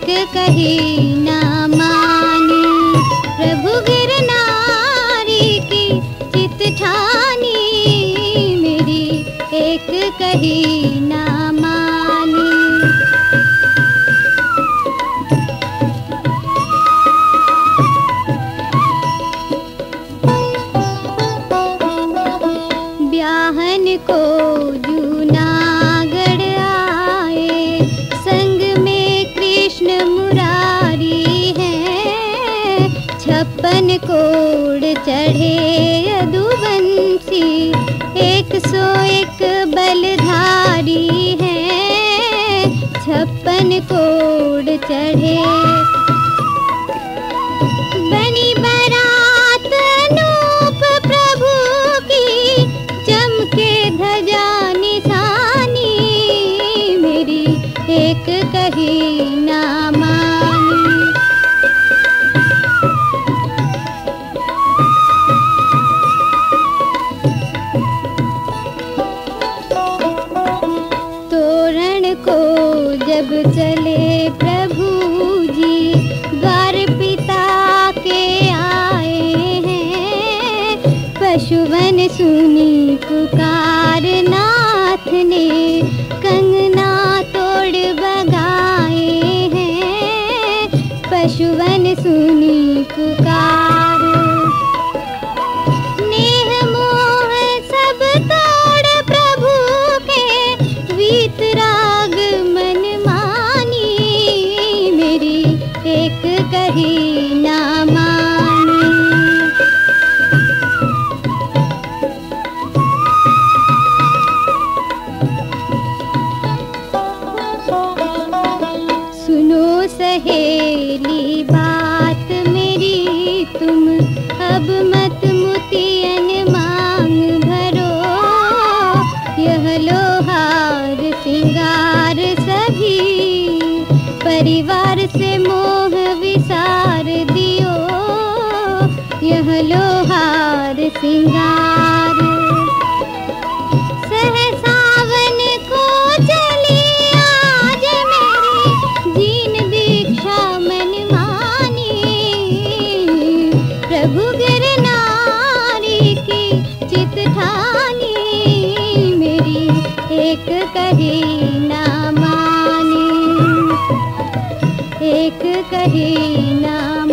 कही ना मानी। प्रभु गिरनारी की चित ठानी, मेरी एक कही ना मानी। ब्याहन को जूनागढ़ आए, संग में कृष्ण मुरारी हैं। 56 कोड़ चढ़े यदुवंशी, 101 बलधारी हैं। 56 कोड़ चढ़े बनी बारात अनूप प्रभु की, चमके ध्वजा निशानी, मेरी एक कही ना मानी। तोरण को जब चले प्रभु जी, द्वार पिता के आए हैं। पशुवन सुनी पुकार नाथ ने, कंगना तोड़ बगाए हैं। पशुवन सुनी पुकार, नेह मोह सब तोड़ प्रभु के, वीतराग मन मानी, मेरी एक कही ना मानी। सुनो सहेली बात मेरी तुम, अब मत मुतियन मांग भरो। यह लोहार सिंगार सभी, परिवार से मोह विसार दियो। यह लोहार सिंगार सहसावन को चली आज मेरी, जीन दीक्षा मन मानी। प्रभु गिरनारी की चित ठानी, मेरी एक कही ना मानी। एक कही ना